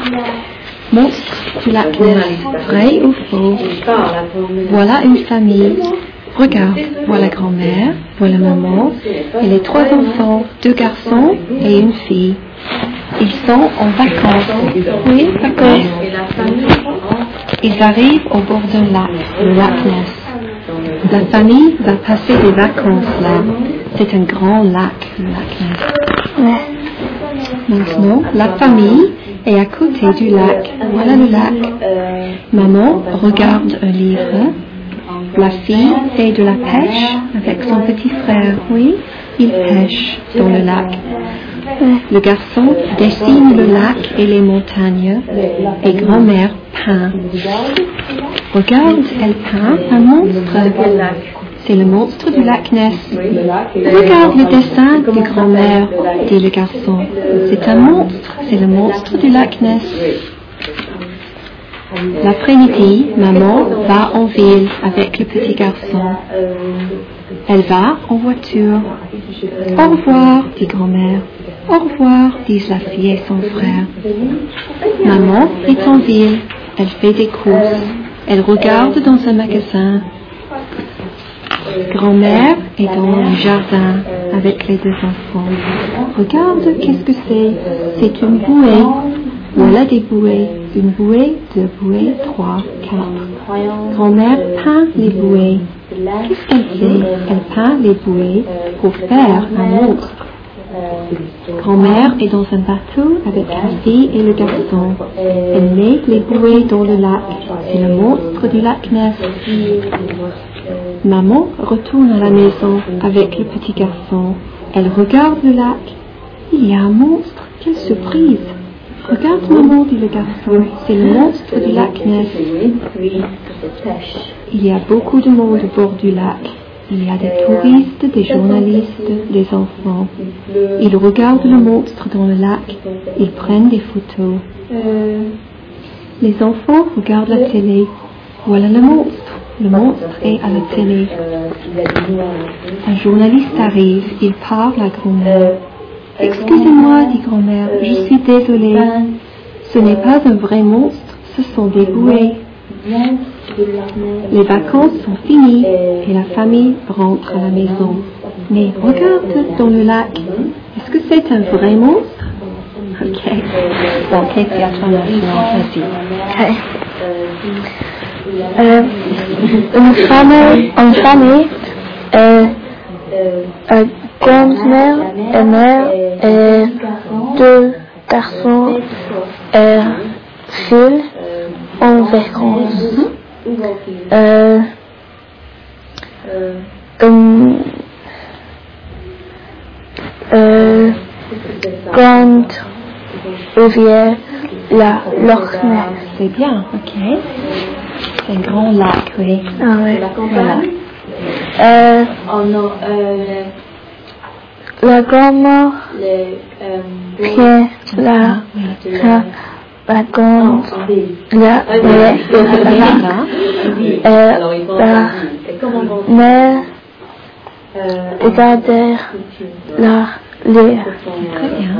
Monstre du lac Ness, vrai ou faux? Voilà une famille. Regarde, voilà grand-mère, voilà maman et les 3 enfants, 2 garçons et une fille. Ils sont en vacances. Oui, vacances. Ils arrivent au bord d'un lac, le lac Ness. La famille va passer des vacances là. C'est un grand lac, le lac Ness. Maintenant, la famille est à côté du lac. Voilà le lac. Maman regarde un livre. La fille fait de la pêche avec son petit frère. Oui, il pêche dans le lac. Le garçon dessine le lac et les montagnes. Et grand-mère peint. Regarde, elle peint un monstre. C'est le monstre du lac Ness. Regarde le dessin de grand-mère, dit le garçon. C'est un monstre, c'est le monstre du lac Ness. L'après-midi, maman va en ville avec le petit garçon. Elle va en voiture. Au revoir, dit grand-mère. Au revoir, disent la fille et son frère. Maman est en ville. Elle fait des courses. Elle regarde dans un magasin. Grand-mère est dans le jardin avec les 2 enfants. Regarde, qu'est-ce que c'est? C'est une bouée. Voilà des bouées. Une bouée, 2 bouées, 3, 4. Grand-mère peint les bouées. Qu'est-ce qu'elle fait? Elle peint les bouées pour faire un monstre. Grand-mère est dans un bateau avec la fille et le garçon. Elle met les bouées dans le lac. C'est le monstre du lac Ness. Maman retourne à la maison avec le petit garçon. Elle regarde le lac. Il y a un monstre. Quelle surprise! Regarde maman, dit le garçon. C'est le monstre du lac Ness. Il y a beaucoup de monde au bord du lac. Il y a des touristes, des journalistes, des enfants. Ils regardent le monstre dans le lac. Ils prennent des photos. Les enfants regardent la télé. Voilà le monstre. Le monstre est à la télé. Un journaliste arrive. Il parle à grand-mère. Excusez-moi, dit grand-mère. Je suis désolée. Ce n'est pas un vrai monstre. Ce sont des bouées. Les vacances sont finies et la famille rentre à la maison. Mais regarde dans le lac. Est-ce que c'est un vrai monstre? Ok. Bon, Katie, à toi maintenant. Vas-y. Une famille, grand-mère et mère et 2 garçons et fille en vacances. Grande rivière, la Loch Ness. C'est bien, ok. C'est un grand lac, oui. Ah ouais. Voilà. La grand-mère tient la grande, la mère regarde la lire. Très bien.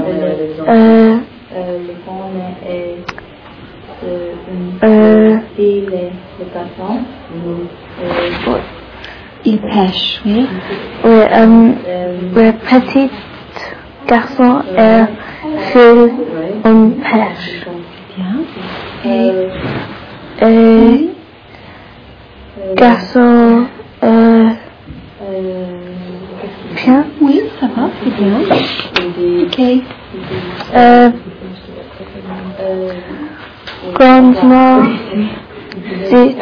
Il pêche, oui. Oui, le petit garçon et fille en pêche. Bien. Et garçon bien. Oui, ça va, c'est bien. Ok. Grandement dit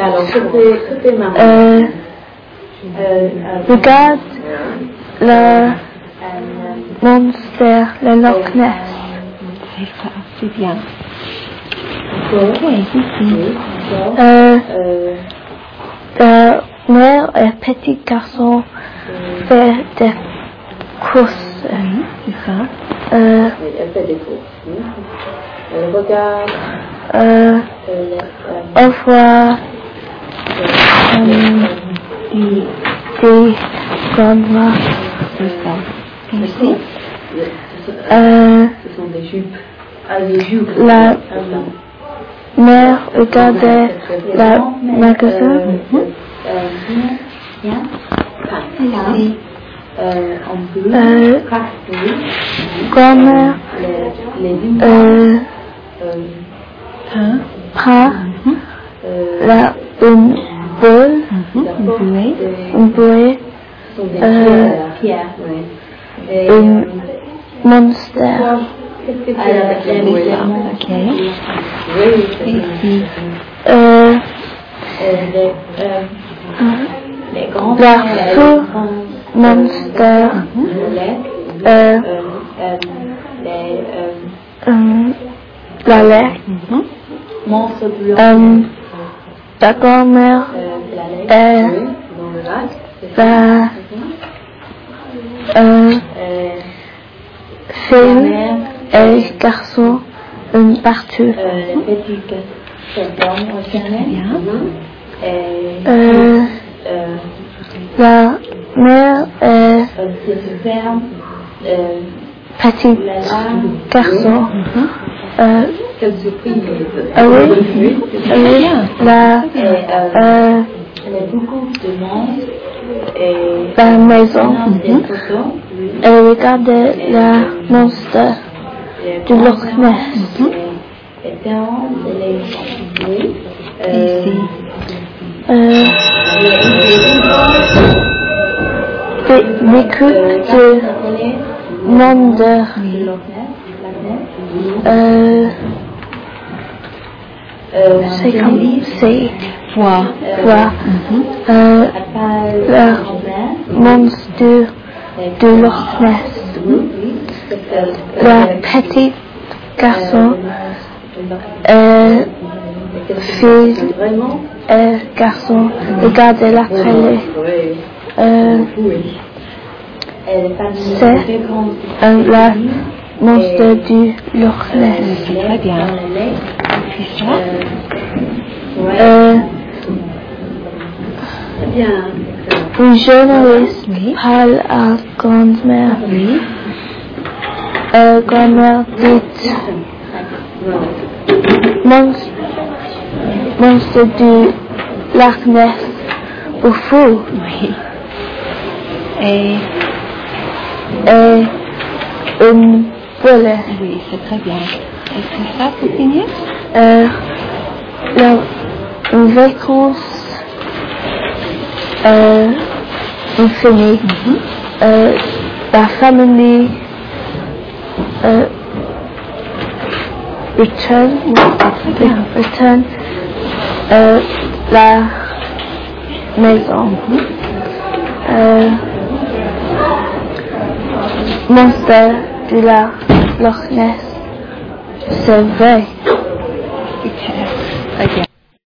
regarde le monstre, le Loch Ness. C'est ça, c'est bien. Ok, ici. La mère et petit garçon fait des courses. Oui, c'est ça. Elle fait des courses. Elle regarde. On voit des grands-mères. C'est ça. Ici. Ce sont des jupes. Ah, des jupes. mère regardait le magasin. Grand-mère prend une boule, une bouée, un monster. Ok. Et ici. La feu monster. La lait. La grand-mère est la fille et garçon partout. La mère est petit garçon. La maison. Elle regarde la monstre du Loch Ness. Des groupes de monde. C'est comme c'est Voir. Le monstre de Loch Ness. Le petit garçon fille et garçon regardez la télé. C'est le monstre du Loch Ness. Très bien. C'est ça? Un journaliste parle à grand-mère. Grand-mère dit monstre du Loch Ness au fou. Oui. Et une boule. oui, c'est très bien. Est-ce que ça pour finir? Une vacances infinie. La famille return la maison. Monstre de la Loch Ness. C'est vrai. Ok.